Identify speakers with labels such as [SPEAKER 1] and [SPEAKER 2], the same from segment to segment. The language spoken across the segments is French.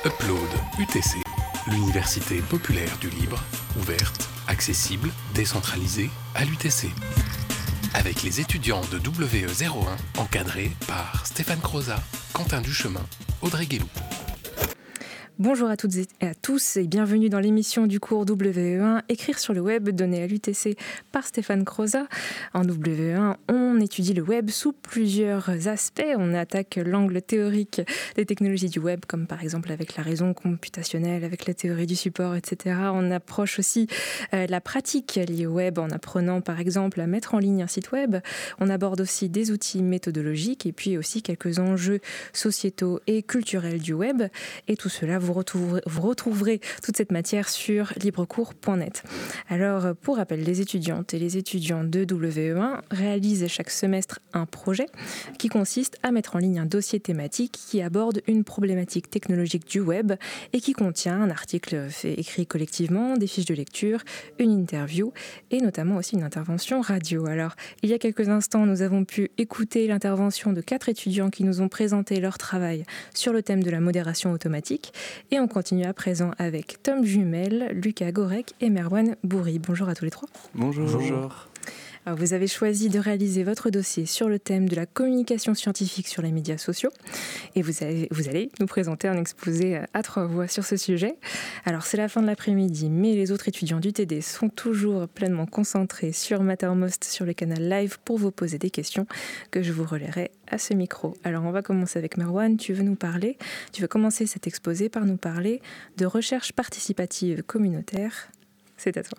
[SPEAKER 1] Upload UTC, l'université populaire du libre, ouverte, accessible, décentralisée à l'UTC. Avec les étudiants de WE01, encadrés par Stéphane Croza, Quentin Duchemin, Audrey Guélou.
[SPEAKER 2] Bonjour à toutes et à tous et bienvenue dans l'émission du cours WE1 Écrire sur le web donné à l'UTC par Stéphane Croza. En WE1, on étudie le web sous plusieurs aspects. On attaque l'angle théorique des technologies du web, comme par exemple avec la raison computationnelle, avec la théorie du support, etc. On approche aussi la pratique liée au web en apprenant par exemple à mettre en ligne un site web. On aborde aussi des outils méthodologiques et puis aussi quelques enjeux sociétaux et culturels du web. Et tout cela, vous retrouverez toute cette matière sur librecours.net. Alors, pour rappel, les étudiantes et les étudiants de WE1 réalisent chaque semestre un projet qui consiste à mettre en ligne un dossier thématique qui aborde une problématique technologique du web et qui contient un article écrit collectivement, des fiches de lecture, une interview et notamment aussi une intervention radio. Alors, il y a quelques instants, nous avons pu écouter l'intervention de 4 étudiants qui nous ont présenté leur travail sur le thème de la modération automatique. Et on continue à présent avec Tom Jumel, Lucas Gorek et Merwan Bourri. Bonjour à tous les trois.
[SPEAKER 3] Bonjour. Bonjour.
[SPEAKER 2] Alors vous avez choisi de réaliser votre dossier sur le thème de la communication scientifique sur les médias sociaux. Et vous allez nous présenter un exposé à 3 voix sur ce sujet. Alors c'est la fin de l'après-midi, mais les autres étudiants du TD sont toujours pleinement concentrés sur Mattermost sur le canal live pour vous poser des questions que je vous relayerai à ce micro. Alors on va commencer avec Merwan. Tu veux commencer cet exposé par nous parler de recherche participative communautaire. C'est à toi.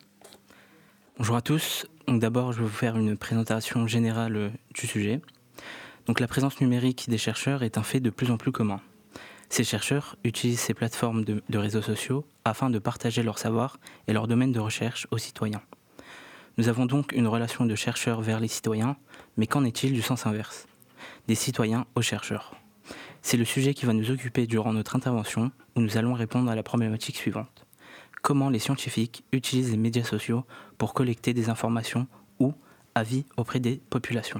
[SPEAKER 3] Bonjour à tous. Donc d'abord, je vais vous faire une présentation générale du sujet. Donc la présence numérique des chercheurs est un fait de plus en plus commun. Ces chercheurs utilisent ces plateformes de réseaux sociaux afin de partager leur savoir et leur domaine de recherche aux citoyens. Nous avons donc une relation de chercheurs vers les citoyens, mais qu'en est-il du sens inverse ? Des citoyens aux chercheurs. C'est le sujet qui va nous occuper durant notre intervention, où nous allons répondre à la problématique suivante. Comment les scientifiques utilisent les médias sociaux pour collecter des informations ou avis auprès des populations.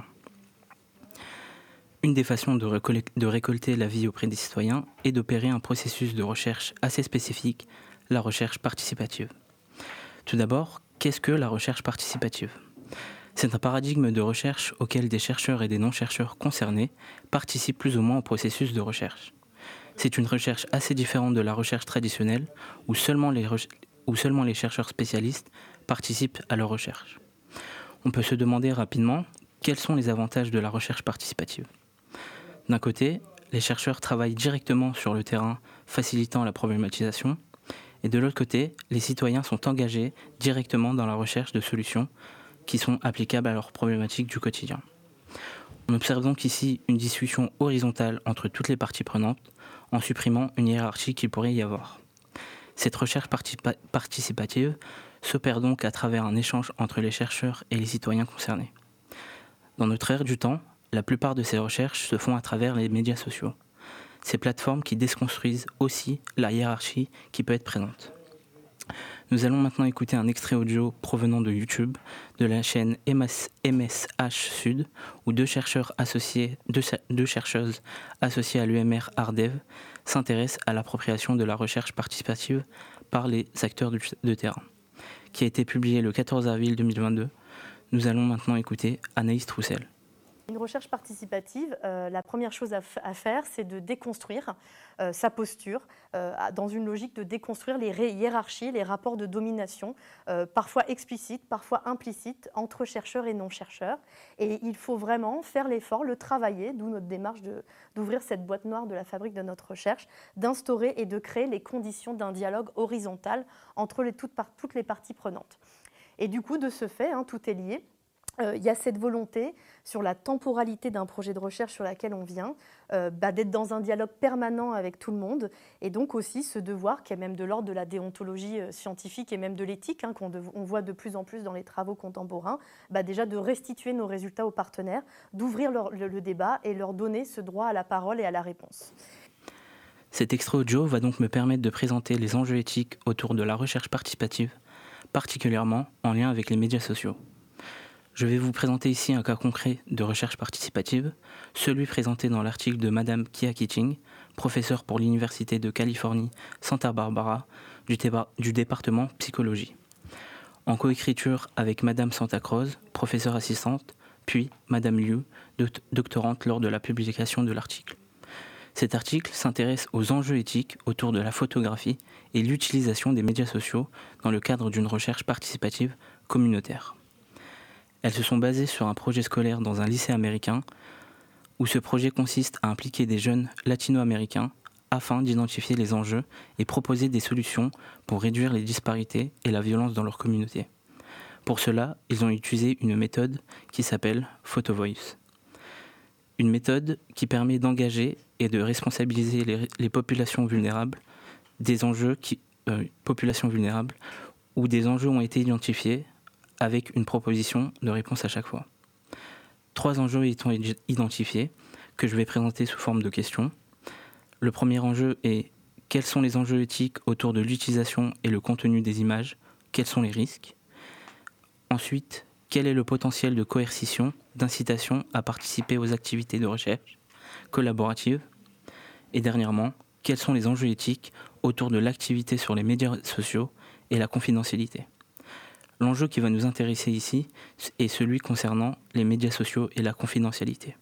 [SPEAKER 3] Une des façons de récolter l'avis auprès des citoyens est d'opérer un processus de recherche assez spécifique, la recherche participative. Tout d'abord, qu'est-ce que la recherche participative ? C'est un paradigme de recherche auquel des chercheurs et des non-chercheurs concernés participent plus ou moins au processus de recherche. C'est une recherche assez différente de la recherche traditionnelle où seulement les chercheurs spécialistes participent à leur recherche. On peut se demander rapidement quels sont les avantages de la recherche participative. D'un côté, les chercheurs travaillent directement sur le terrain, facilitant la problématisation, et de l'autre côté, les citoyens sont engagés directement dans la recherche de solutions qui sont applicables à leurs problématiques du quotidien. On observe donc ici une discussion horizontale entre toutes les parties prenantes, en supprimant une hiérarchie qu'il pourrait y avoir. Cette recherche participative s'opère donc à travers un échange entre les chercheurs et les citoyens concernés. Dans notre ère du temps, la plupart de ces recherches se font à travers les médias sociaux. Ces plateformes qui déconstruisent aussi la hiérarchie qui peut être présente. Nous allons maintenant écouter un extrait audio provenant de YouTube, de la chaîne MSH Sud, où deux chercheuses associées à l'UMR Ardev s'intéressent à l'appropriation de la recherche participative par les acteurs de terrain, qui a été publié le 14 avril 2022. Nous allons maintenant écouter Anaïs Troussel.
[SPEAKER 4] Une recherche participative, la première chose à faire, c'est de déconstruire sa posture, dans une logique de déconstruire les hiérarchies, les rapports de domination, parfois explicites, parfois implicites, entre chercheurs et non-chercheurs. Et il faut vraiment faire l'effort, le travailler, d'où notre démarche d'ouvrir cette boîte noire de la fabrique de notre recherche, d'instaurer et de créer les conditions d'un dialogue horizontal entre toutes les parties prenantes. Et du coup, de ce fait, tout est lié. Il y a cette volonté sur la temporalité d'un projet de recherche sur laquelle on vient, d'être dans un dialogue permanent avec tout le monde, et donc aussi ce devoir qui est même de l'ordre de la déontologie scientifique et même de l'éthique, qu'on voit de plus en plus dans les travaux contemporains, déjà de restituer nos résultats aux partenaires, d'ouvrir le débat et leur donner ce droit à la parole et à la réponse.
[SPEAKER 3] Cet extrait audio va donc me permettre de présenter les enjeux éthiques autour de la recherche participative, particulièrement en lien avec les médias sociaux. Je vais vous présenter ici un cas concret de recherche participative, celui présenté dans l'article de Madame Kia Keating, professeure pour l'Université de Californie Santa Barbara du département psychologie. En coécriture avec Madame Santa Cruz, professeure assistante, puis Madame Liu, doctorante lors de la publication de l'article. Cet article s'intéresse aux enjeux éthiques autour de la photographie et l'utilisation des médias sociaux dans le cadre d'une recherche participative communautaire. Elles se sont basées sur un projet scolaire dans un lycée américain où ce projet consiste à impliquer des jeunes latino-américains afin d'identifier les enjeux et proposer des solutions pour réduire les disparités et la violence dans leur communauté. Pour cela, ils ont utilisé une méthode qui s'appelle Photo Voice. Une méthode qui permet d'engager et de responsabiliser les populations vulnérables des enjeux populations vulnérables où des enjeux ont été identifiés avec une proposition de réponse à chaque fois. 3 enjeux étant identifiés que je vais présenter sous forme de questions. Le premier enjeu est quels sont les enjeux éthiques autour de l'utilisation et le contenu des images? Quels sont les risques? Ensuite, quel est le potentiel de coercition, d'incitation à participer aux activités de recherche collaborative? Et dernièrement, quels sont les enjeux éthiques autour de l'activité sur les médias sociaux et la confidentialité? L'enjeu qui va nous intéresser ici est celui concernant les médias sociaux et la confidentialité.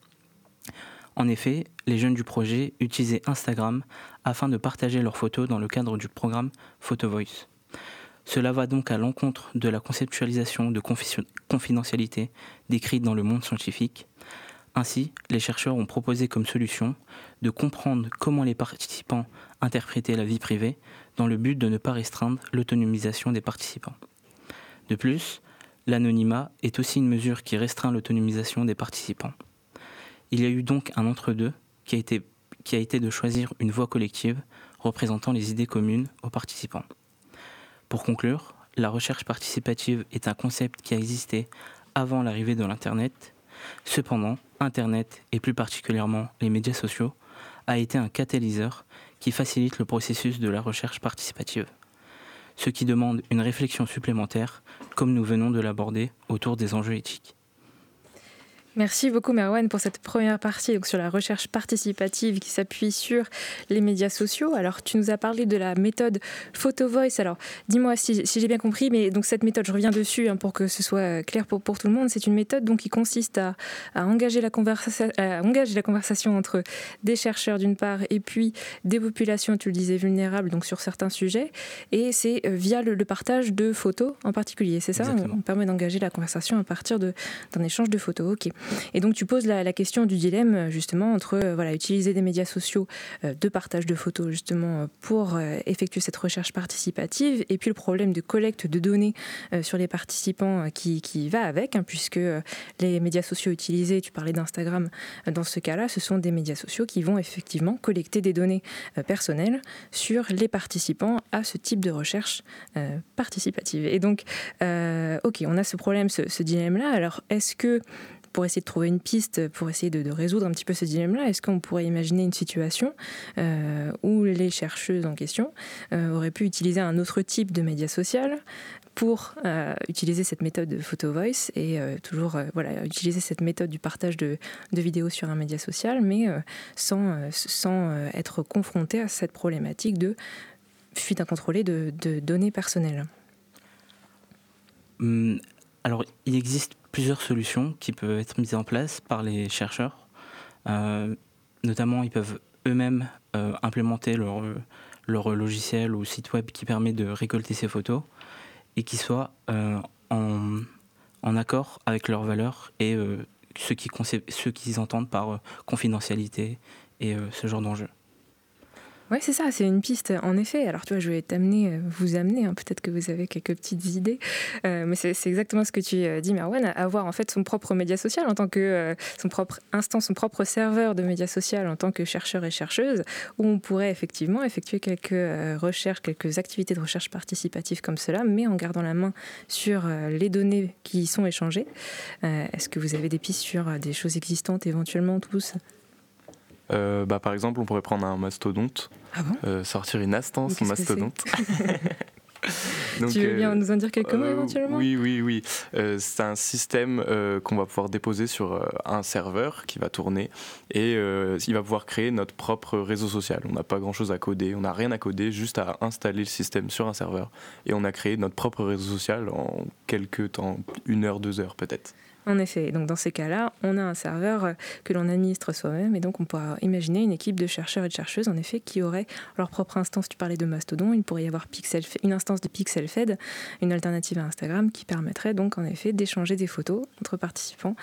[SPEAKER 3] En effet, les jeunes du projet utilisaient Instagram afin de partager leurs photos dans le cadre du programme Photo Voice. Cela va donc à l'encontre de la conceptualisation de confidentialité décrite dans le monde scientifique. Ainsi, les chercheurs ont proposé comme solution de comprendre comment les participants interprétaient la vie privée dans le but de ne pas restreindre l'autonomisation des participants. De plus, l'anonymat est aussi une mesure qui restreint l'autonomisation des participants. Il y a eu donc un entre-deux qui a été de choisir une voie collective représentant les idées communes aux participants. Pour conclure, la recherche participative est un concept qui a existé avant l'arrivée de l'Internet. Cependant, Internet, et plus particulièrement les médias sociaux, a été un catalyseur qui facilite le processus de la recherche participative, ce qui demande une réflexion supplémentaire, comme nous venons de l'aborder, autour des enjeux éthiques.
[SPEAKER 2] Merci beaucoup Merwan pour cette première partie donc sur la recherche participative qui s'appuie sur les médias sociaux. Alors tu nous as parlé de la méthode Photo Voice. Alors dis-moi si j'ai bien compris, mais donc cette méthode, je reviens dessus pour que ce soit clair pour tout le monde, c'est une méthode donc qui consiste à engager la conversation entre des chercheurs d'une part et puis des populations, tu le disais, vulnérables donc sur certains sujets, et c'est via le partage de photos en particulier, c'est ça? On permet d'engager la conversation à partir d'un échange de photos, ok. Et donc tu poses la question du dilemme justement entre utiliser des médias sociaux de partage de photos justement pour effectuer cette recherche participative et puis le problème de collecte de données sur les participants qui va avec, puisque les médias sociaux utilisés, tu parlais d'Instagram dans ce cas-là, ce sont des médias sociaux qui vont effectivement collecter des données personnelles sur les participants à ce type de recherche participative. Et donc, ok, on a ce problème, ce dilemme-là. Alors, est-ce que pour essayer de trouver une piste, pour essayer de résoudre un petit peu ce dilemme-là, est-ce qu'on pourrait imaginer une situation où les chercheuses en question auraient pu utiliser un autre type de média social pour utiliser cette méthode de Photo Voice et toujours utiliser cette méthode du partage de vidéos sur un média social, mais sans être confronté à cette problématique de fuite incontrôlée de données personnelles?
[SPEAKER 3] Alors, il existe plusieurs solutions qui peuvent être mises en place par les chercheurs. Notamment, ils peuvent eux-mêmes implémenter leur logiciel ou site web qui permet de récolter ces photos et qui soit en accord avec leurs valeurs et ce qu'ils entendent par confidentialité et ce genre d'enjeux.
[SPEAKER 2] Oui, c'est ça, c'est une piste, en effet. Alors, tu vois, je vais vous amener, peut-être que vous avez quelques petites idées, mais c'est exactement ce que tu dis, Merwan, avoir en fait son propre média social en tant que son propre instance, son propre serveur de média social en tant que chercheur et chercheuse, où on pourrait effectivement effectuer quelques recherches, quelques activités de recherche participative comme cela, mais en gardant la main sur les données qui y sont échangées. Est-ce que vous avez des pistes sur des choses existantes éventuellement tous ?
[SPEAKER 5] Par exemple, on pourrait prendre un mastodonte,
[SPEAKER 2] Ah bon
[SPEAKER 5] sortir une instance mastodonte. Donc,
[SPEAKER 2] tu veux bien nous en dire quelques mots éventuellement ?
[SPEAKER 5] Oui. C'est un système qu'on va pouvoir déposer sur un serveur qui va tourner et il va pouvoir créer notre propre réseau social. On n'a pas grand-chose à coder, on n'a rien à coder, juste à installer le système sur un serveur et on a créé notre propre réseau social en quelques temps, 1 heure, 2 heures peut-être.
[SPEAKER 2] En effet, donc dans ces cas-là, on a un serveur que l'on administre soi-même et donc on pourra imaginer une équipe de chercheurs et de chercheuses en effet qui auraient leur propre instance. Tu parlais de Mastodon, il pourrait y avoir une instance de PixelFed, une alternative à Instagram qui permettrait donc en effet d'échanger des photos entre participants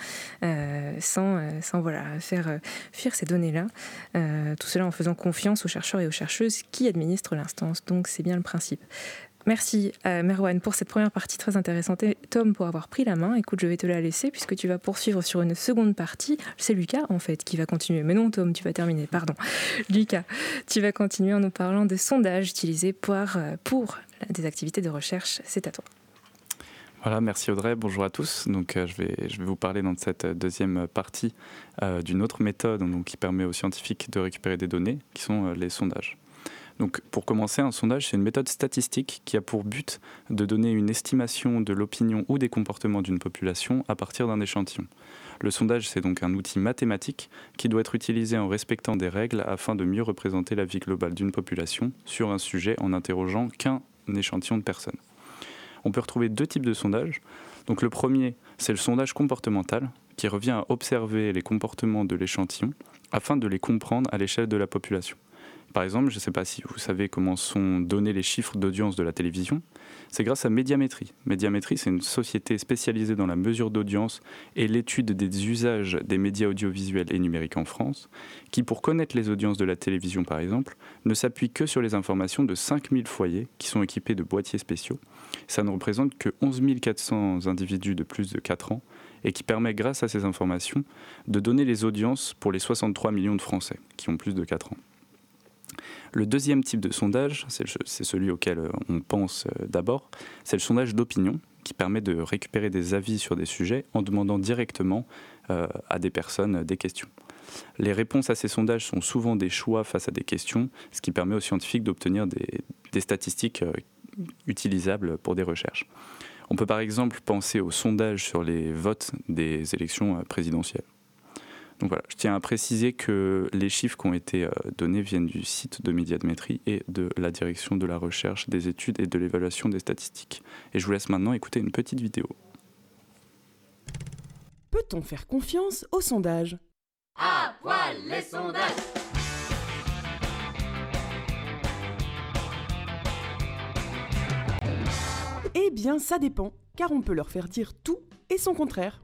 [SPEAKER 2] sans voilà, faire fuir ces données-là. Tout cela en faisant confiance aux chercheurs et aux chercheuses qui administrent l'instance. Donc c'est bien le principe. Merci Merwan pour cette première partie très intéressante et Tom pour avoir pris la main. Écoute, je vais te la laisser puisque tu vas poursuivre sur une seconde partie. C'est Lucas en fait qui va continuer. Mais non Tom, tu vas terminer, pardon. Lucas, tu vas continuer en nous parlant de sondages utilisés pour des activités de recherche. C'est à toi.
[SPEAKER 6] Voilà, merci Audrey, bonjour à tous. Donc, je vais vous parler dans cette deuxième partie d'une autre méthode donc, qui permet aux scientifiques de récupérer des données, qui sont les sondages. Donc, pour commencer, un sondage, c'est une méthode statistique qui a pour but de donner une estimation de l'opinion ou des comportements d'une population à partir d'un échantillon. Le sondage, c'est donc un outil mathématique qui doit être utilisé en respectant des règles afin de mieux représenter la vie globale d'une population sur un sujet en n'interrogeant qu'un échantillon de personnes. On peut retrouver 2 types de sondages. Donc, le premier, c'est le sondage comportemental qui revient à observer les comportements de l'échantillon afin de les comprendre à l'échelle de la population. Par exemple, je ne sais pas si vous savez comment sont donnés les chiffres d'audience de la télévision. C'est grâce à Médiamétrie. Médiamétrie, c'est une société spécialisée dans la mesure d'audience et l'étude des usages des médias audiovisuels et numériques en France, qui, pour connaître les audiences de la télévision par exemple, ne s'appuie que sur les informations de 5000 foyers qui sont équipés de boîtiers spéciaux. Ça ne représente que 11 400 individus de plus de 4 ans et qui permet, grâce à ces informations, de donner les audiences pour les 63 millions de Français qui ont plus de 4 ans. Le deuxième type de sondage, c'est celui auquel on pense d'abord, c'est le sondage d'opinion qui permet de récupérer des avis sur des sujets en demandant directement à des personnes des questions. Les réponses à ces sondages sont souvent des choix face à des questions, ce qui permet aux scientifiques d'obtenir des statistiques utilisables pour des recherches. On peut par exemple penser aux sondages sur les votes des élections présidentielles. Donc voilà, je tiens à préciser que les chiffres qui ont été donnés viennent du site de Médiamétrie et de la direction de la recherche, des études et de l'évaluation des statistiques. Et je vous laisse maintenant écouter une petite vidéo.
[SPEAKER 7] Peut-on faire confiance aux sondages ?
[SPEAKER 8] À poil les sondages!
[SPEAKER 7] Eh bien, ça dépend, car on peut leur faire dire tout et son contraire.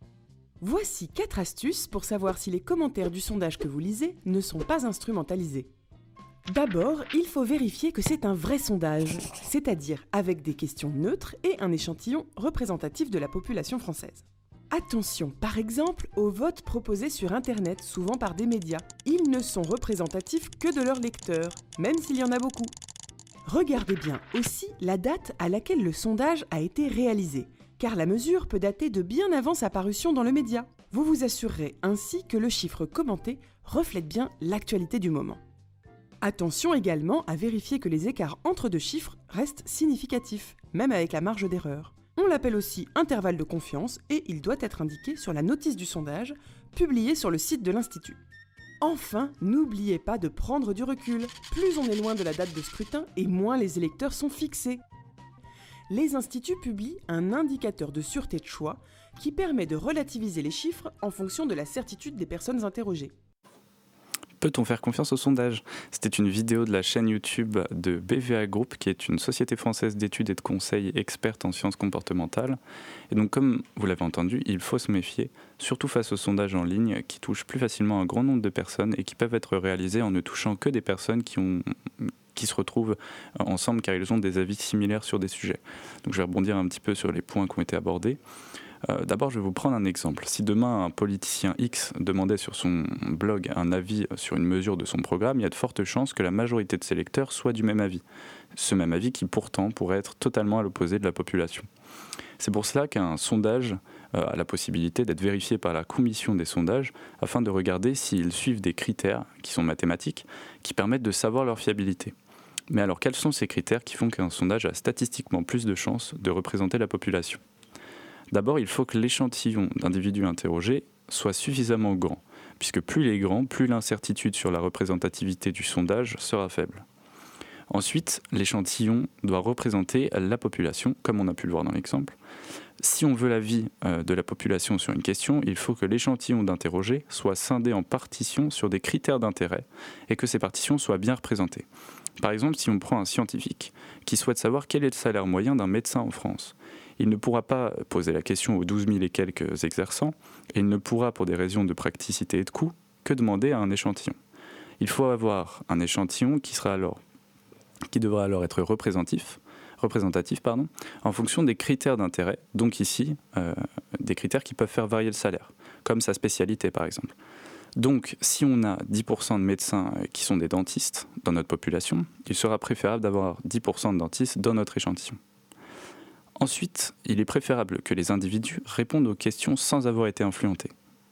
[SPEAKER 7] Voici 4 astuces pour savoir si les commentaires du sondage que vous lisez ne sont pas instrumentalisés. D'abord, il faut vérifier que c'est un vrai sondage, c'est-à-dire avec des questions neutres et un échantillon représentatif de la population française. Attention, par exemple, aux votes proposés sur Internet, souvent par des médias. Ils ne sont représentatifs que de leurs lecteurs, même s'il y en a beaucoup. Regardez bien aussi la date à laquelle le sondage a été réalisé, car la mesure peut dater de bien avant sa parution dans le média. Vous vous assurerez ainsi que le chiffre commenté reflète bien l'actualité du moment. Attention également à vérifier que les écarts entre 2 chiffres restent significatifs, même avec la marge d'erreur. On l'appelle aussi intervalle de confiance et il doit être indiqué sur la notice du sondage, publiée sur le site de l'Institut. Enfin, n'oubliez pas de prendre du recul. Plus on est loin de la date de scrutin et moins les électeurs sont fixés. Les instituts publient un indicateur de sûreté de choix qui permet de relativiser les chiffres en fonction de la certitude des personnes interrogées.
[SPEAKER 6] Peut-on faire confiance au sondage ? C'était une vidéo de la chaîne YouTube de BVA Group, qui est une société française d'études et de conseils experte en sciences comportementales. Et donc, comme vous l'avez entendu, il faut se méfier, surtout face aux sondages en ligne qui touchent plus facilement un grand nombre de personnes et qui peuvent être réalisés en ne touchant que des personnes qui se retrouvent ensemble car ils ont des avis similaires sur des sujets. Donc je vais rebondir un petit peu sur les points qui ont été abordés. D'abord, je vais vous prendre un exemple. Si demain, un politicien X demandait sur son blog un avis sur une mesure de son programme, il y a de fortes chances que la majorité de ses lecteurs soient du même avis. Ce même avis qui pourtant pourrait être totalement à l'opposé de la population. C'est pour cela qu'un sondage a la possibilité d'être vérifié par la commission des sondages afin de regarder s'ils suivent des critères qui sont mathématiques, qui permettent de savoir leur fiabilité. Mais alors, quels sont ces critères qui font qu'un sondage a statistiquement plus de chances de représenter la population ? D'abord, il faut que l'échantillon d'individus interrogés soit suffisamment grand, puisque plus il est grand, plus l'incertitude sur la représentativité du sondage sera faible. Ensuite, l'échantillon doit représenter la population, comme on a pu le voir dans l'exemple. Si on veut l'avis de la population sur une question, il faut que l'échantillon d'interrogés soit scindé en partitions sur des critères d'intérêt et que ces partitions soient bien représentées. Par exemple, si on prend un scientifique qui souhaite savoir quel est le salaire moyen d'un médecin en France, il ne pourra pas poser la question aux 12 000 et quelques exerçants, et il ne pourra, pour des raisons de praticité et de coût, que demander à un échantillon. Il faut avoir un échantillon qui devra alors être représentatif, en fonction des critères d'intérêt, donc ici, des critères qui peuvent faire varier le salaire, comme sa spécialité par exemple. Donc, si on a 10% de médecins qui sont des dentistes dans notre population, il sera préférable d'avoir 10% de dentistes dans notre échantillon. Ensuite, il est préférable que les individus répondent aux questions sans avoir été influencés.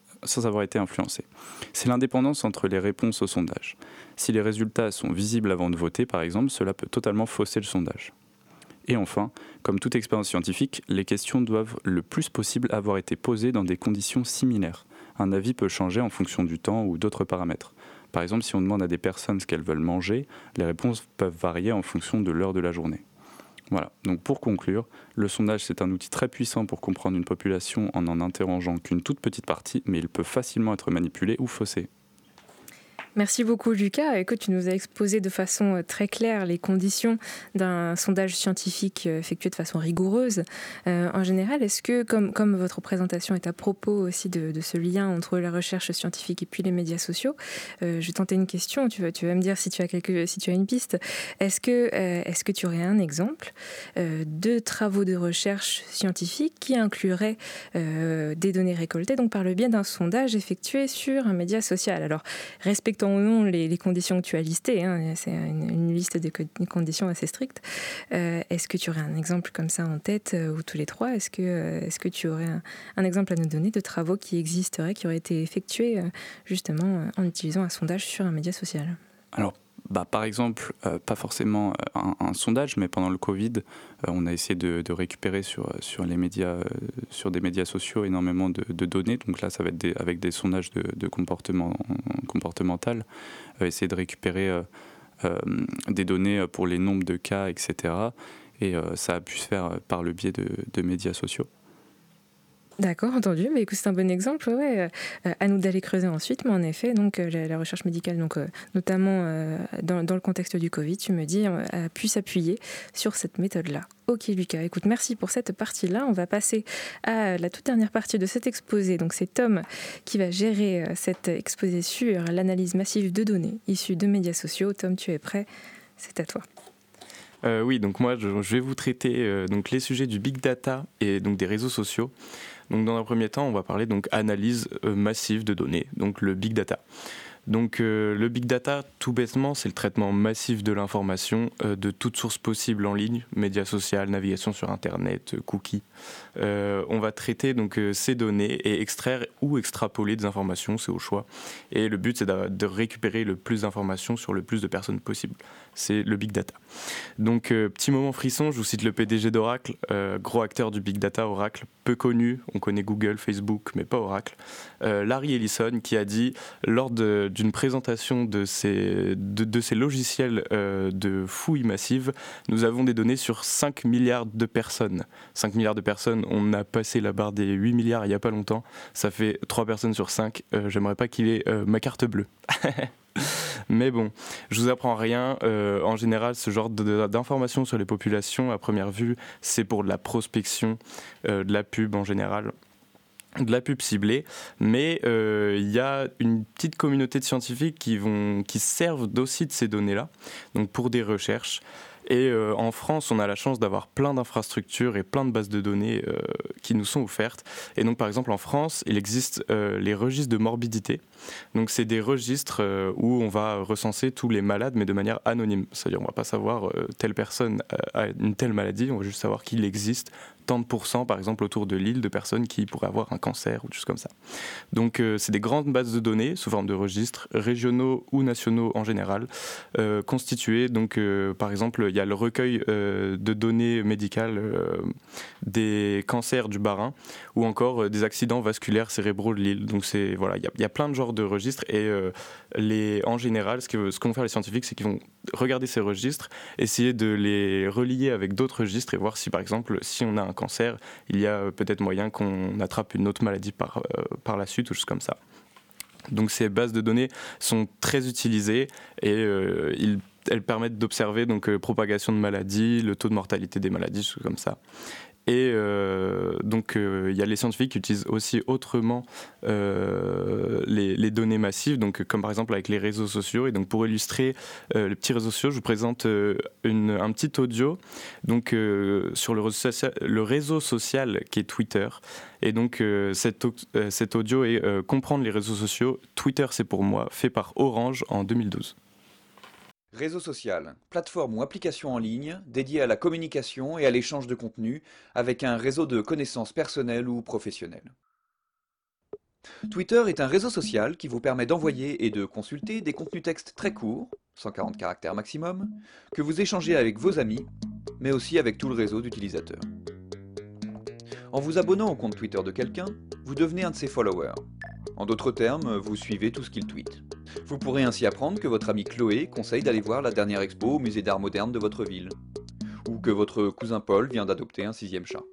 [SPEAKER 6] C'est l'indépendance entre les réponses au sondage. Si les résultats sont visibles avant de voter, par exemple, cela peut totalement fausser le sondage. Et enfin, comme toute expérience scientifique, les questions doivent le plus possible avoir été posées dans des conditions similaires. Un avis peut changer en fonction du temps ou d'autres paramètres. Par exemple, si on demande à des personnes ce qu'elles veulent manger, les réponses peuvent varier en fonction de l'heure de la journée. Voilà, donc pour conclure, le sondage c'est un outil très puissant pour comprendre une population en interrogeant qu'une toute petite partie, mais il peut facilement être manipulé ou faussé.
[SPEAKER 2] Merci beaucoup Lucas. Écoute, tu nous as exposé de façon très claire les conditions d'un sondage scientifique effectué de façon rigoureuse. En général, est-ce que, comme votre présentation est à propos aussi de ce lien entre la recherche scientifique et puis les médias sociaux, je vais tenter une question, tu vas me dire si tu as une piste. Est-ce que tu aurais un exemple de travaux de recherche scientifique qui incluraient des données récoltées donc par le biais d'un sondage effectué sur un média social ? Alors, respectons ou non les conditions que tu as listées, hein, c'est une liste de conditions assez strictes. Est-ce que tu aurais un exemple comme ça en tête, ou tous les trois ? Est-ce que tu aurais un exemple à nous donner de travaux qui existeraient, qui auraient été effectués justement en utilisant un sondage sur un média social ?
[SPEAKER 6] Alors, par exemple, pas forcément un sondage, mais pendant le Covid, on a essayé de récupérer sur les médias, sur des médias sociaux énormément de données. Donc là, ça va être avec des sondages de comportemental, essayer de récupérer des données pour les nombres de cas, etc. Et ça a pu se faire par le biais de médias sociaux.
[SPEAKER 2] D'accord, entendu. Mais écoute, c'est un bon exemple. Ouais. À nous d'aller creuser ensuite. Mais en effet, donc, la recherche médicale, donc, notamment dans le contexte du Covid, tu me dis, a pu s'appuyer sur cette méthode-là. Ok Lucas, écoute, merci pour cette partie-là. On va passer à la toute dernière partie de cet exposé. Donc c'est Tom qui va gérer cet exposé sur l'analyse massive de données issues de médias sociaux. Tom, tu es prêt ? C'est à toi.
[SPEAKER 5] Oui, donc moi je vais vous traiter donc les sujets du big data et donc des réseaux sociaux. Donc dans un premier temps, on va parler donc analyse massive de données, donc le big data. Donc le big data, tout bêtement, c'est le traitement massif de l'information de toutes sources possibles en ligne, médias sociaux, navigation sur Internet, cookies. On va traiter donc ces données et extraire ou extrapoler des informations, c'est au choix. Et le but, c'est de récupérer le plus d'informations sur le plus de personnes possible. C'est le big data. Donc petit moment frisson, je vous cite le PDG d'Oracle, gros acteur du big data, Oracle, peu connu. On connaît Google, Facebook, mais pas Oracle. Larry Ellison qui a dit lors d'une présentation de ces logiciels de fouilles massives, nous avons des données sur 5 milliards de personnes. 5 milliards de personnes, on a passé la barre des 8 milliards il n'y a pas longtemps. Ça fait 3 personnes sur 5. J'aimerais pas qu'il ait ma carte bleue. Mais bon, je vous apprends rien. En général, ce genre d'informations sur les populations, à première vue, c'est pour de la prospection, de la pub en général. De la pub ciblée, mais il y a une petite communauté de scientifiques qui servent aussi de ces données-là, donc pour des recherches. Et en France, on a la chance d'avoir plein d'infrastructures et plein de bases de données qui nous sont offertes. Et donc, par exemple, en France, il existe les registres de morbidité. Donc, c'est des registres où on va recenser tous les malades, mais de manière anonyme. C'est-à-dire, on ne va pas savoir telle personne a une telle maladie, on va juste savoir qu'il existe tant de pourcents, par exemple, autour de l'île, de personnes qui pourraient avoir un cancer ou des choses comme ça. Donc, c'est des grandes bases de données sous forme de registres régionaux ou nationaux en général, constitués. Donc, par exemple, il y a le recueil de données médicales des cancers du Bas-Rhin ou encore des accidents vasculaires cérébraux de l'île. Donc, voilà, il y a plein de genres de registres et en général, ce que vont faire les scientifiques, c'est qu'ils vont regarder ces registres, essayer de les relier avec d'autres registres et voir si, par exemple, si on a un cancer, il y a peut-être moyen qu'on attrape une autre maladie par la suite ou choses comme ça. Donc ces bases de données sont très utilisées et elles permettent d'observer donc propagation de maladies, le taux de mortalité des maladies, choses comme ça. Et donc il y a les scientifiques qui utilisent aussi autrement les données massives, donc comme par exemple avec les réseaux sociaux. Et donc pour illustrer les petits réseaux sociaux, je vous présente un petit audio donc sur le réseau social qui est Twitter. Et donc cet audio est Comprendre les réseaux sociaux, Twitter c'est pour moi, fait par Orange en 2012.
[SPEAKER 9] Réseau social, plateforme ou application en ligne dédiée à la communication et à l'échange de contenu avec un réseau de connaissances personnelles ou professionnelles. Twitter est un réseau social qui vous permet d'envoyer et de consulter des contenus textes très courts, 140 caractères maximum, que vous échangez avec vos amis, mais aussi avec tout le réseau d'utilisateurs. En vous abonnant au compte Twitter de quelqu'un, vous devenez un de ses followers. En d'autres termes, vous suivez tout ce qu'il tweet. Vous pourrez ainsi apprendre que votre ami Chloé conseille d'aller voir la dernière expo au musée d'art moderne de votre ville, ou que votre cousin Paul vient d'adopter un 6e chat.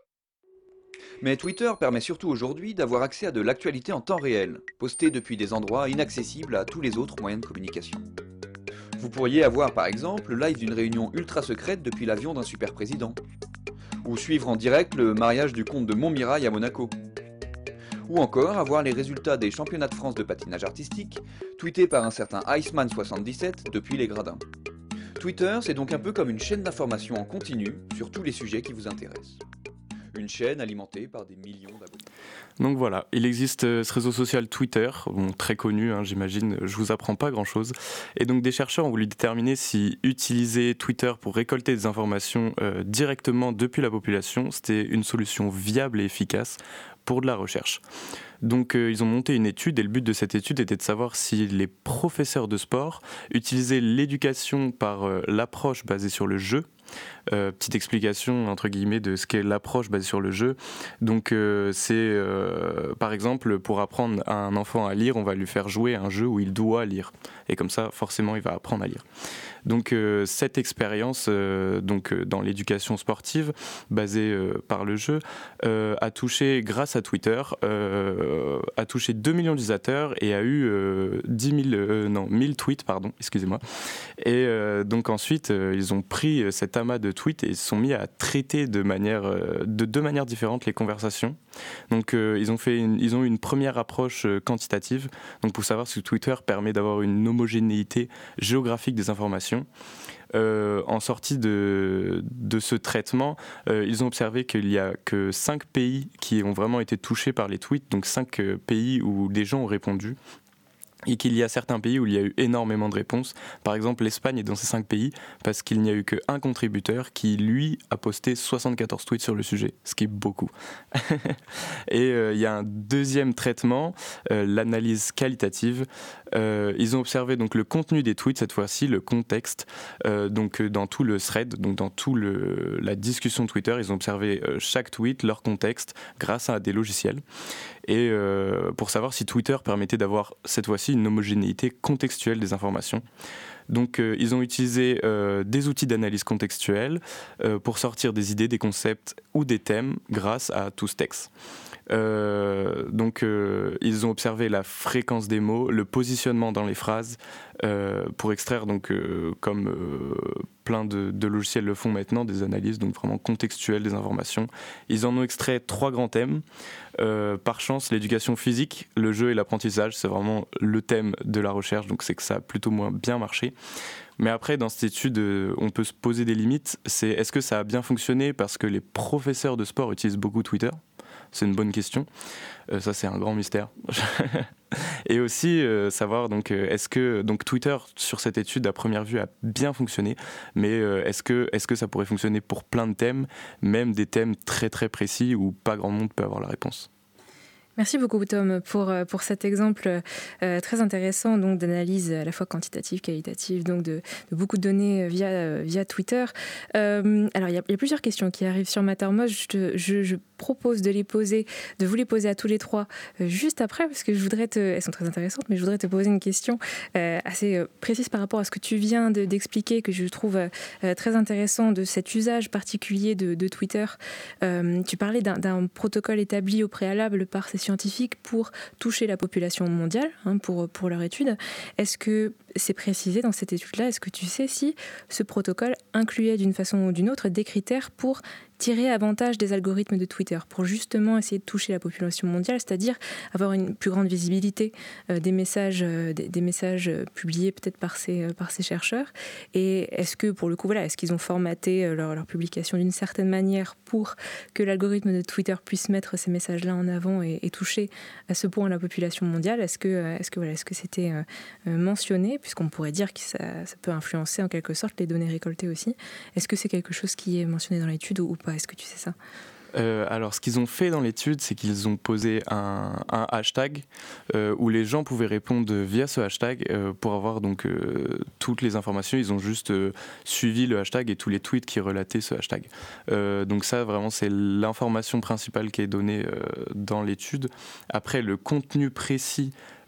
[SPEAKER 9] Mais Twitter permet surtout aujourd'hui d'avoir accès à de l'actualité en temps réel, postée depuis des endroits inaccessibles à tous les autres moyens de communication. Vous pourriez avoir par exemple le live d'une réunion ultra secrète depuis l'avion d'un super président, ou suivre en direct le mariage du comte de Montmirail à Monaco. Ou encore avoir les résultats des championnats de France de patinage artistique, tweetés par un certain Iceman77 depuis les gradins. Twitter, c'est donc un peu comme une chaîne d'information en continu sur tous les sujets qui vous intéressent. Une chaîne alimentée par des millions d'abonnés.
[SPEAKER 5] Donc voilà, il existe ce réseau social Twitter, très connu, j'imagine, je vous apprends pas grand chose. Et donc des chercheurs ont voulu déterminer si utiliser Twitter pour récolter des informations directement depuis la population, c'était une solution viable et efficace pour de la recherche. Donc ils ont monté une étude et le but de cette étude était de savoir si les professeurs de sport utilisaient l'éducation par l'approche basée sur le jeu. Petite explication entre guillemets de ce qu'est l'approche basée sur le jeu. Donc c'est par exemple pour apprendre à un enfant à lire, on va lui faire jouer un jeu où il doit lire et comme ça forcément il va apprendre à lire. Donc cette expérience dans l'éducation sportive basée par le jeu a touché grâce à Twitter a touché 2 millions d'utilisateurs et a eu 1000 tweets excusez-moi. Et donc ensuite ils ont pris cet amas de tweets et se sont mis à traiter de deux manières différentes les conversations. Donc ils ont eu une première approche quantitative, donc pour savoir si Twitter permet d'avoir une homogénéité géographique des informations. En sortie de ce traitement, ils ont observé qu'il n'y a que 5 pays qui ont vraiment été touchés par les tweets, donc 5 pays où des gens ont répondu. Et qu'il y a certains pays où il y a eu énormément de réponses. Par exemple, l'Espagne est dans ces 5 pays parce qu'il n'y a eu qu'un contributeur qui, lui, a posté 74 tweets sur le sujet, ce qui est beaucoup. Et il y a un deuxième traitement, l'analyse qualitative. Ils ont observé donc le contenu des tweets, cette fois-ci, le contexte. Donc dans tout le thread, donc dans tout la discussion Twitter, ils ont observé chaque tweet, leur contexte, grâce à des logiciels. Et pour savoir si Twitter permettait d'avoir cette fois-ci une homogénéité contextuelle des informations. Donc ils ont utilisé des outils d'analyse contextuelle pour sortir des idées, des concepts ou des thèmes grâce à ToStex. Donc ils ont observé la fréquence des mots, le positionnement dans les phrases pour extraire donc comme plein de logiciels le font maintenant, des analyses donc vraiment contextuelles des informations. Ils en ont extrait 3 grands thèmes. Par chance, l'éducation physique, le jeu et l'apprentissage, c'est vraiment le thème de la recherche, donc c'est que ça a plutôt moins bien marché. Mais après, dans cette étude, on peut se poser des limites. C'est est-ce que ça a bien fonctionné parce que les professeurs de sport utilisent beaucoup Twitter ? C'est une bonne question. Ça, c'est un grand mystère. Et aussi, savoir, donc, est-ce que donc, Twitter, sur cette étude, à première vue, a bien fonctionné, mais est-ce que ça pourrait fonctionner pour plein de thèmes, même des thèmes très très précis où pas grand monde peut avoir la réponse ?
[SPEAKER 2] Merci beaucoup Tom pour cet exemple très intéressant donc d'analyse à la fois quantitative, qualitative, donc de beaucoup de données via Twitter. Alors il y a plusieurs questions qui arrivent sur Mattermost. Je propose de vous les poser à tous les trois juste après parce que elles sont très intéressantes, mais je voudrais te poser une question assez précise par rapport à ce que tu viens d'expliquer que je trouve très intéressant de cet usage particulier de Twitter. Tu parlais d'un protocole établi au préalable par ces scientifiques pour toucher la population mondiale, pour leur étude. Est-ce que c'est précisé dans cette étude-là ? Est-ce que tu sais si ce protocole incluait d'une façon ou d'une autre des critères pour tirer avantage des algorithmes de Twitter, pour justement essayer de toucher la population mondiale, c'est-à-dire avoir une plus grande visibilité des messages publiés peut-être par ces chercheurs. Et est-ce que, pour le coup, est-ce qu'ils ont formaté leur publication d'une certaine manière pour que l'algorithme de Twitter puisse mettre ces messages-là en avant et toucher à ce point la population mondiale ? Est-ce que c'était mentionné, puisqu'on pourrait dire que ça peut influencer en quelque sorte les données récoltées aussi. Est-ce que c'est quelque chose qui est mentionné dans l'étude ou pas ? Est-ce que tu sais ça ?
[SPEAKER 5] Alors, ce qu'ils ont fait dans l'étude, c'est qu'ils ont posé un hashtag où les gens pouvaient répondre via ce hashtag pour avoir donc toutes les informations. Ils ont juste suivi le hashtag et tous les tweets qui relataient ce hashtag. Donc ça, vraiment, c'est l'information principale qui est donnée dans l'étude. Après, le contenu précis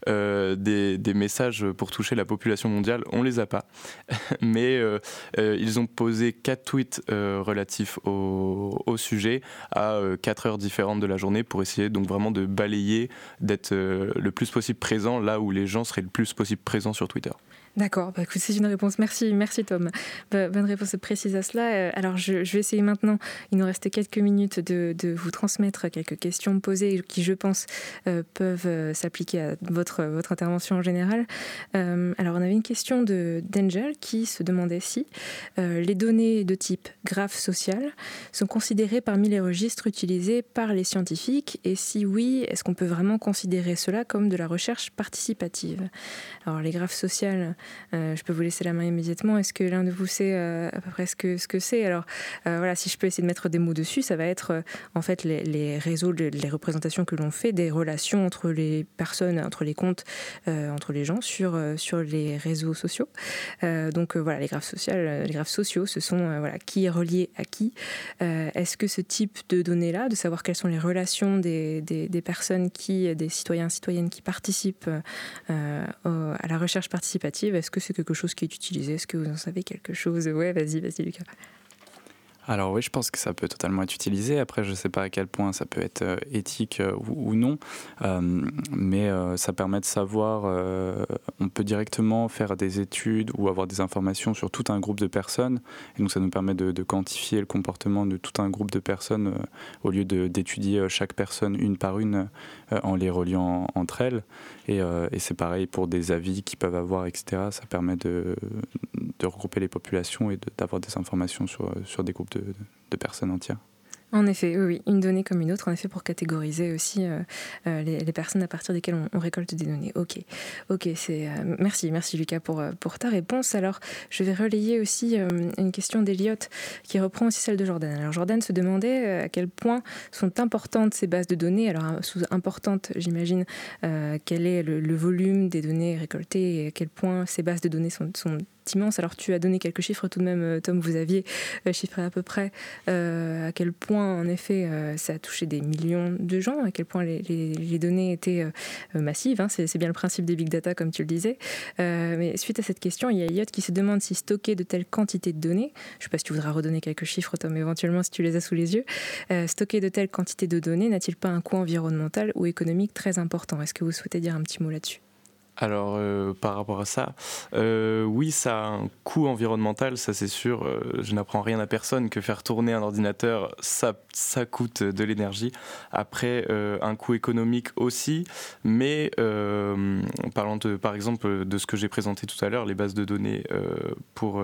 [SPEAKER 5] des messages pour toucher la population mondiale, on les a pas. Mais ils ont posé 4 tweets relatifs au sujet à 4 heures différentes de la journée pour essayer donc vraiment de balayer, d'être le plus possible présent là où les gens seraient le plus possible présents sur Twitter.
[SPEAKER 2] D'accord, écoute, c'est une réponse. Merci Tom. Bonne réponse précise à cela. Alors je vais essayer maintenant, il nous reste quelques minutes, de vous transmettre quelques questions posées qui, je pense, peuvent s'appliquer à votre intervention en général. Alors on avait une question d'Angel qui se demandait si les données de type graphe social sont considérées parmi les registres utilisés par les scientifiques, et si oui, est-ce qu'on peut vraiment considérer cela comme de la recherche participative ? Alors les graphes sociales, je peux vous laisser la main immédiatement. Est-ce que l'un de vous sait à peu près ce que c'est ? Alors si je peux essayer de mettre des mots dessus, ça va être en fait les réseaux, les représentations que l'on fait des relations entre les personnes, entre les comptes, entre les gens sur les réseaux sociaux. Donc les graphes sociaux, ce sont qui est relié à qui. Est-ce que ce type de données-là, de savoir quelles sont les relations des personnes des citoyens, citoyennes qui participent à la recherche participative, est-ce que c'est quelque chose qui est utilisé ? Est-ce que vous en savez quelque chose ? Ouais, vas-y Lucas.
[SPEAKER 6] Alors oui, je pense que ça peut totalement être utilisé. Après, je ne sais pas à quel point ça peut être éthique ou non, mais ça permet de savoir, on peut directement faire des études ou avoir des informations sur tout un groupe de personnes. Et donc ça nous permet de quantifier le comportement de tout un groupe de personnes au lieu d'étudier chaque personne une par une en les reliant entre elles. Et c'est pareil pour des avis qu'ils peuvent avoir, etc. Ça permet de regrouper les populations et d'avoir des informations sur des groupes de personnes entières.
[SPEAKER 2] En effet, oui, une donnée comme une autre, en effet, pour catégoriser aussi les personnes à partir desquelles on récolte des données. Ok, merci Lucas pour ta réponse. Alors, je vais relayer aussi une question d'Eliott qui reprend aussi celle de Jordan. Alors, Jordan se demandait à quel point sont importantes ces bases de données. Alors, sous importante, j'imagine, quel est le volume des données récoltées et à quel point ces bases de données sont immense. Alors tu as donné quelques chiffres tout de même, Tom, vous aviez chiffré à peu près à quel point en effet ça a touché des millions de gens, à quel point les données étaient massives, c'est bien le principe des big data comme tu le disais, mais suite à cette question, il y a Elliot qui se demande si stocker de telles quantités de données, je ne sais pas si tu voudras redonner quelques chiffres, Tom, éventuellement si tu les as sous les yeux, stocker de telles quantités de données n'a-t-il pas un coût environnemental ou économique très important ? Est-ce que vous souhaitez dire un petit mot là-dessus ?
[SPEAKER 5] Alors, par rapport à ça, oui, ça a un coût environnemental, ça c'est sûr. Je n'apprends rien à personne que faire tourner un ordinateur, ça coûte de l'énergie. Après, un coût économique aussi, mais parlant par exemple de ce que j'ai présenté tout à l'heure, les bases de données pour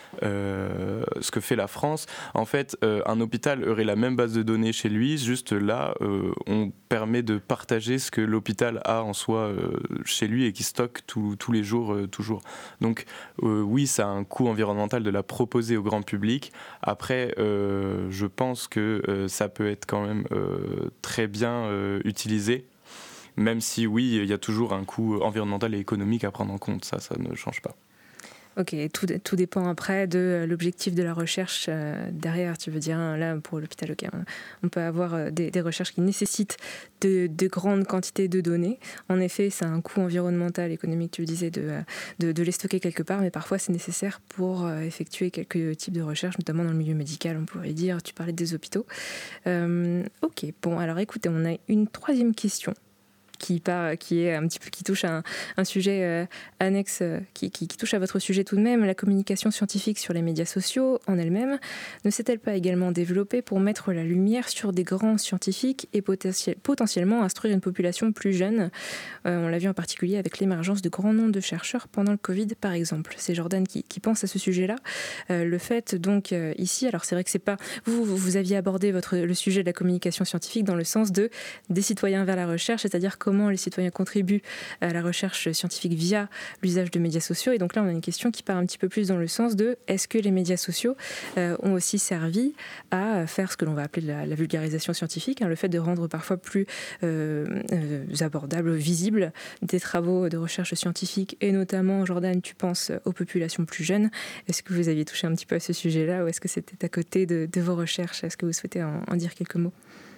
[SPEAKER 5] ce que fait la France, en fait, un hôpital aurait la même base de données chez lui, juste là, on permet de partager ce que l'hôpital a en soi chez lui et qui stocke tous les jours, toujours. Donc oui, ça a un coût environnemental de la proposer au grand public. Après, je pense que ça peut être quand même très bien utilisé, même si oui, il y a toujours un coût environnemental et économique à prendre en compte, ça ne change pas.
[SPEAKER 2] Ok, tout dépend après de l'objectif de la recherche derrière, tu veux dire, hein, là pour l'hôpital, ok, on peut avoir des recherches qui nécessitent de grandes quantités de données. En effet, c'est un coût environnemental, économique, tu le disais, de les stocker quelque part, mais parfois c'est nécessaire pour effectuer quelques types de recherches, notamment dans le milieu médical, on pourrait dire, tu parlais des hôpitaux. Ok, bon, alors écoutez, on a une troisième question qui est un petit peu, qui touche à un sujet annexe, qui touche à votre sujet tout de même. La communication scientifique sur les médias sociaux en elle-même ne s'est-elle pas également développée pour mettre la lumière sur des grands scientifiques et potentiellement instruire une population plus jeune? On l'a vu en particulier avec l'émergence de grands noms de chercheurs pendant le Covid, par exemple. C'est Jordan qui pense à ce sujet-là. Le fait donc ici, alors c'est vrai que c'est pas vous aviez abordé le sujet de la communication scientifique dans le sens des citoyens vers la recherche, c'est-à-dire comment les citoyens contribuent à la recherche scientifique via l'usage de médias sociaux. Et donc là, on a une question qui part un petit peu plus dans le sens de est-ce que les médias sociaux ont aussi servi à faire ce que l'on va appeler la vulgarisation scientifique, hein, le fait de rendre parfois plus abordable, visible des travaux de recherche scientifique, et notamment, Jordan, tu penses aux populations plus jeunes. Est-ce que vous aviez touché un petit peu à ce sujet-là ou est-ce que c'était à côté de vos recherches? Est-ce que vous souhaitez en dire quelques mots?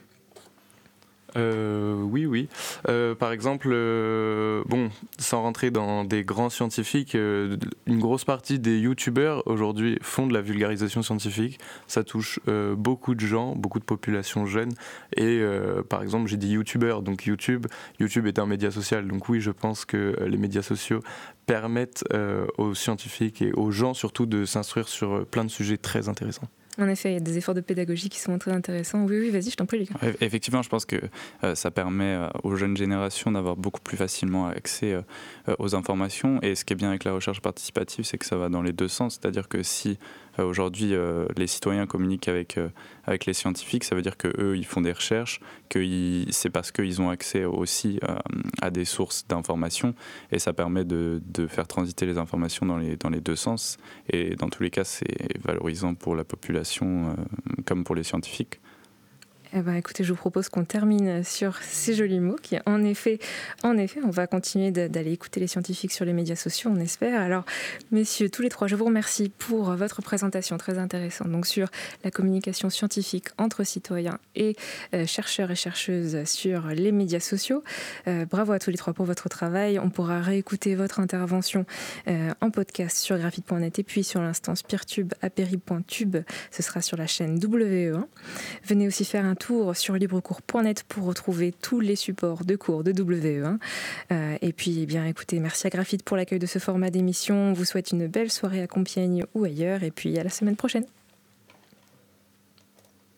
[SPEAKER 5] Oui. Par exemple, sans rentrer dans des grands scientifiques, une grosse partie des youtubeurs aujourd'hui font de la vulgarisation scientifique. Ça touche beaucoup de gens, beaucoup de populations jeunes. Et par exemple, j'ai dit youtubeurs, donc YouTube est un média social. Donc oui, je pense que les médias sociaux permettent aux scientifiques et aux gens surtout de s'instruire sur plein de sujets très intéressants.
[SPEAKER 2] En effet, il y a des efforts de pédagogie qui sont très intéressants. Oui, vas-y, je t'en prie, Lucas.
[SPEAKER 6] Effectivement, je pense que ça permet aux jeunes générations d'avoir beaucoup plus facilement accès aux informations. Et ce qui est bien avec la recherche participative, c'est que ça va dans les deux sens. C'est-à-dire que si aujourd'hui les citoyens communiquent avec les scientifiques, ça veut dire qu'eux, ils font des recherches, c'est parce qu'ils ont accès aussi à des sources d'informations. Et ça permet de faire transiter les informations dans les deux sens. Et dans tous les cas, c'est valorisant pour la population comme pour les scientifiques.
[SPEAKER 2] Eh ben, écoutez, je vous propose qu'on termine sur ces jolis mots qui, en effet, on va continuer d'aller écouter les scientifiques sur les médias sociaux, on espère. Alors, messieurs, tous les trois, je vous remercie pour votre présentation très intéressante donc sur la communication scientifique entre citoyens et chercheurs et chercheuses sur les médias sociaux. Bravo à tous les trois pour votre travail. On pourra réécouter votre intervention en podcast sur graphite.net et puis sur l'instance peertube aperi.tube. Ce sera sur la chaîne WE1. Venez aussi faire un tour sur librecours.net pour retrouver tous les supports de cours de WE1. Et puis, eh bien, écoutez, merci à Graphite pour l'accueil de ce format d'émission. On vous souhaite une belle soirée à Compiègne ou ailleurs. Et puis, à la semaine prochaine.